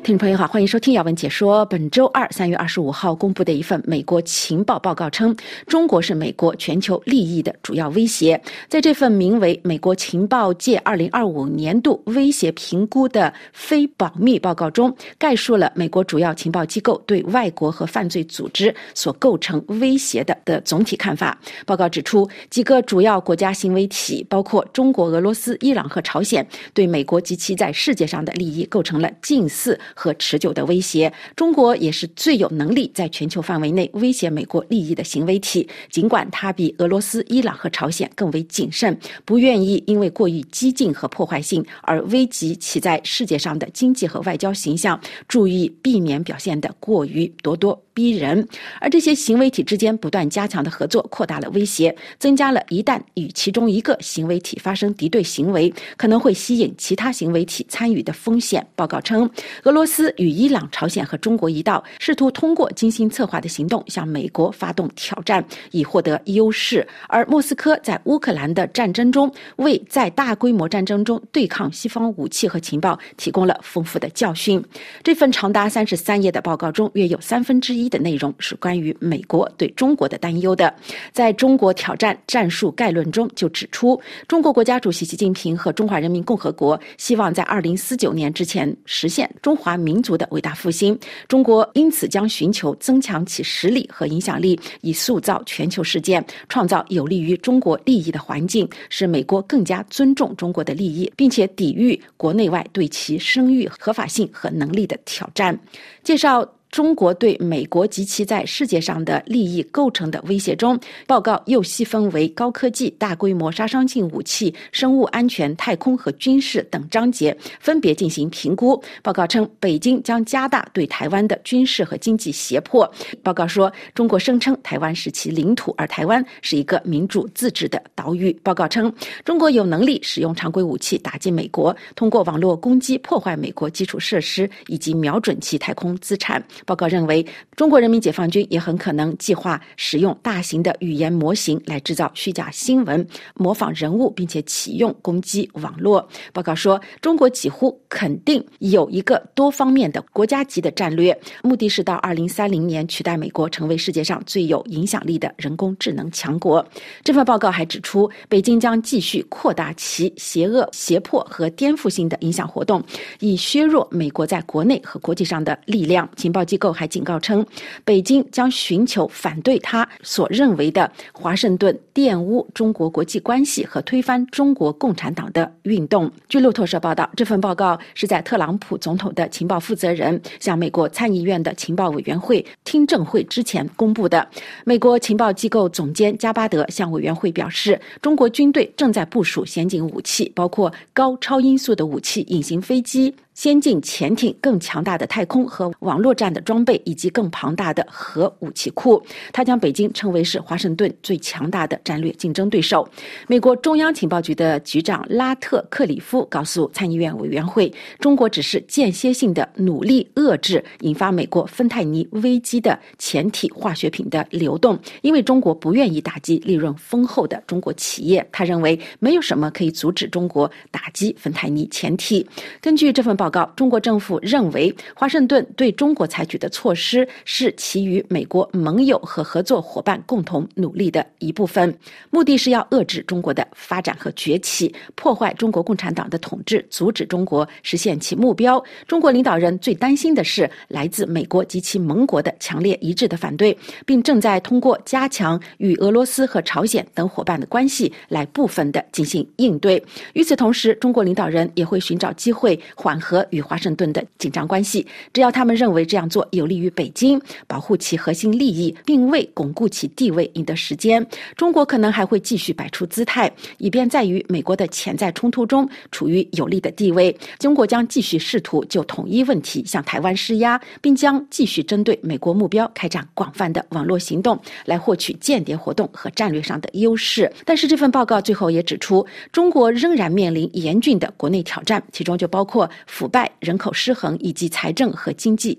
听众朋友好，欢迎收听要闻解说。本周二3月25号公布的一份美国情报报告称，中国是美国全球利益的主要威胁。在这份名为美国情报界2025年度威胁评估的非保密报告中，概述了美国主要情报机构对外国和犯罪组织所构成威胁的总体看法。报告指出，几个主要国家行为体，包括中国、俄罗斯、伊朗和朝鲜，对美国及其在世界上的利益构成了近似和持久的威胁。中国也是最有能力在全球范围内威胁美国利益的行为体，尽管它比俄罗斯、伊朗和朝鲜更为谨慎，不愿意因为过于激进和破坏性而危及其在世界上的经济和外交形象，注意避免表现得过于咄咄逼人。而这些行为体之间不断加强的合作扩大了威胁，增加了一旦与其中一个行为体发生敌对行为，可能会吸引其他行为体参与的风险。报告称，俄罗斯与伊朗、朝鲜和中国一道，试图通过精心策划的行动向美国发动挑战，以获得优势。而莫斯科在乌克兰的战争中，为在大规模战争中对抗西方武器和情报提供了丰富的教训。这份长达33页的报告中，约有1/3的内容是关于美国对中国的担忧的。在中国挑战战术概论中就指出，中国国家主席习近平和中华人民共和国希望在2049年之前实现中华民族的伟大复兴，中国因此将寻求增强其实力和影响力，以塑造全球事件，创造有利于中国利益的环境，使美国更加尊重中国的利益，并且抵御国内外对其声誉、合法性和能力的挑战。介绍中国对美国及其在世界上的利益构成的威胁中，报告又细分为高科技、大规模杀伤性武器、生物安全、太空和军事等章节，分别进行评估。报告称，北京将加大对台湾的军事和经济胁迫。报告说，中国声称台湾是其领土，而台湾是一个民主自治的岛屿。报告称，中国有能力使用常规武器打击美国，通过网络攻击破坏美国基础设施，以及瞄准其太空资产。报告认为，中国人民解放军也很可能计划使用大型的语言模型来制造虚假新闻，模仿人物，并且启用攻击网络。报告说，中国几乎肯定有一个多方面的国家级的战略，目的是到2030年取代美国，成为世界上最有影响力的人工智能强国。这份报告还指出，北京将继续扩大其邪恶、胁迫和颠覆性的影响活动，以削弱美国在国内和国际上的力量。情报机构还警告称，北京将寻求反对他所认为的华盛顿玷污中国国际关系和推翻中国共产党的运动。据路透社报道，这份报告是在特朗普总统的情报负责人向美国参议院的情报委员会听证会之前公布的。美国情报机构总监加巴德向委员会表示，中国军队正在部署先进武器，包括高超音速的武器、隐形飞机、先进潜艇、更强大的太空和网络战的装备，以及更庞大的核武器库。他将北京称为是华盛顿最强大的战略竞争对手。美国中央情报局的局长拉特克里夫告诉参议院委员会，中国只是间歇性的努力遏制引发美国芬太尼危机的前体化学品的流动，因为中国不愿意打击利润丰厚的中国企业。他认为没有什么可以阻止中国打击芬太尼前体。根据这份报告，中国政府认为华盛顿对中国采取的措施是其与美国盟友和合作伙伴共同努力的一部分，目的是要遏制中国的发展和崛起，破坏中国共产党的统治，阻止中国实现其目标。中国领导人最担心的是来自美国及其盟国的强烈一致的反对，并正在通过加强与俄罗斯和朝鲜等伙伴的关系来部分的进行应对。与此同时，中国领导人也会寻找机会缓和与华盛顿的紧张关系，只要他们认为这样做有利于北京保护其核心利益，并为巩固其地位赢得时间。中国可能还会继续摆出姿态，以便在与美国的潜在冲突中处于有利的地位。中国将继续试图就统一问题向台湾施压，并将继续针对美国目标开展广泛的网络行动，来获取间谍活动和战略上的优势。但是这份报告最后也指出，中国仍然面临严峻的国内挑战，其中就包括腐败、人口失衡以及财政和经济逆风。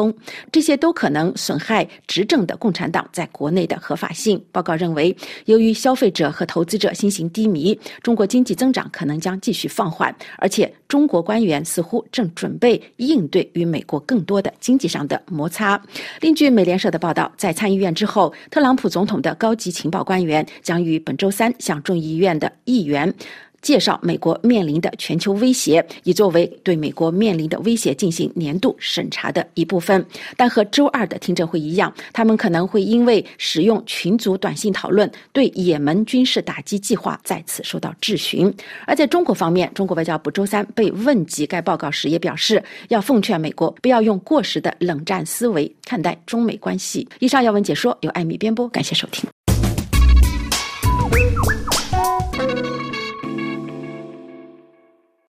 中，这些都可能损害执政的共产党在国内的合法性。报告认为，由于消费者和投资者心情低迷，中国经济增长可能将继续放缓，而且中国官员似乎正准备应对与美国更多的经济上的摩擦。另据美联社的报道，在参议院之后，特朗普总统的高级情报官员将于本周三向众议院的议员介绍美国面临的全球威胁，以作为对美国面临的威胁进行年度审查的一部分。但和周二的听证会一样，他们可能会因为使用群组短信讨论对也门军事打击计划再次受到质询。而在中国方面，中国外交部周三被问及该报告时也表示，要奉劝美国不要用过时的冷战思维看待中美关系。以上要闻解说由艾米编播，感谢收听。